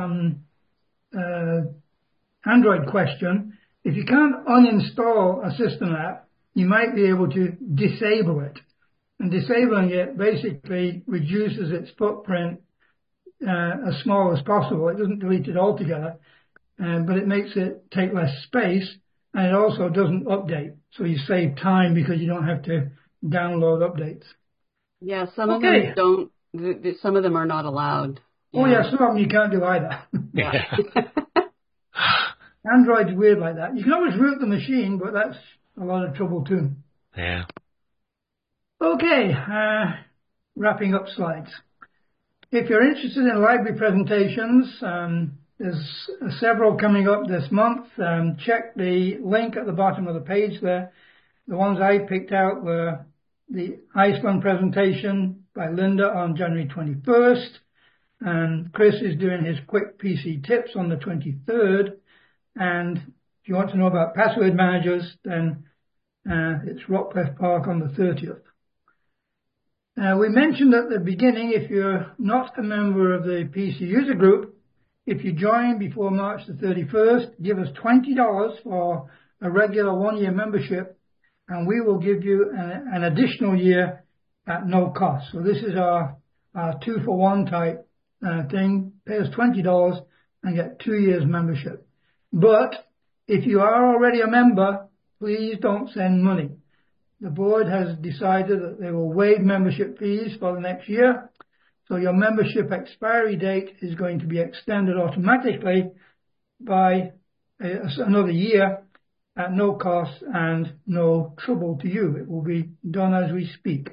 Android question, if you can't uninstall a system app, you might be able to disable it. And disabling it basically reduces its footprint as small as possible. It doesn't delete it altogether, but it makes it take less space. And it also doesn't update, so you save time because you don't have to download updates. Yeah, some of them don't. Some of them are not allowed. Oh yeah, some of them you can't do either. Yeah. Android's weird like that. You can always root the machine, but that's a lot of trouble too. Yeah. Okay, wrapping up slides. If you're interested in library presentations, there's several coming up this month. Check the link at the bottom of the page there. The ones I picked out were the Iceland presentation by Linda on January 21st, and Chris is doing his quick PC tips on the 23rd. And if you want to know about password managers, then it's Rockcliffe Park on the 30th. We mentioned at the beginning, if you're not a member of the PC user group, if you join before March the 31st, give us $20 for a regular 1-year membership, and we will give you an additional year at no cost. So this is our 2-for-1 type thing. Pay us $20 and get 2 years membership. But if you are already a member, please don't send money. The board has decided that they will waive membership fees for the next year. So your membership expiry date is going to be extended automatically by another year at no cost and no trouble to you. It will be done as we speak.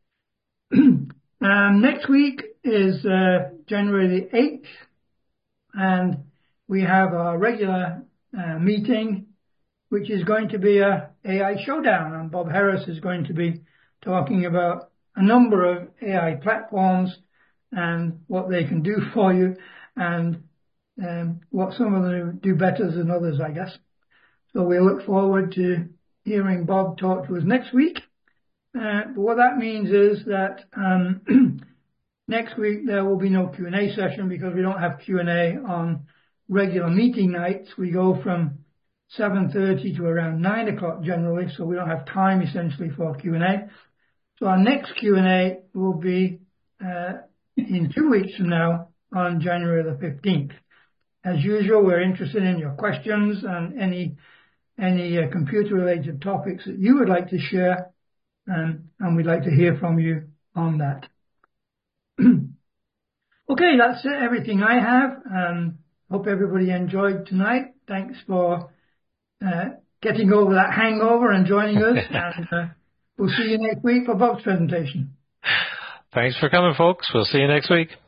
Next week is January the 8th, and we have our regular meeting, which is going to be a AI showdown, and Bob Harris is going to be talking about a number of AI platforms and what they can do for you, and what some of them do better than others, I guess. So we look forward to hearing Bob talk to us next week. But what that means is that next week there will be no Q&A session, because we don't have Q&A on regular meeting nights. We go from 7:30 to around 9 o'clock generally, so we don't have time essentially for Q&A. So our next Q&A will be in 2 weeks from now on January the 15th. As usual, we're interested in your questions and any computer-related topics that you would like to share, and we'd like to hear from you on that. Okay, that's everything I have. Hope everybody enjoyed tonight. Thanks for getting over that hangover and joining us. And we'll see you next week for Bob's presentation. Thanks for coming, folks. We'll see you next week.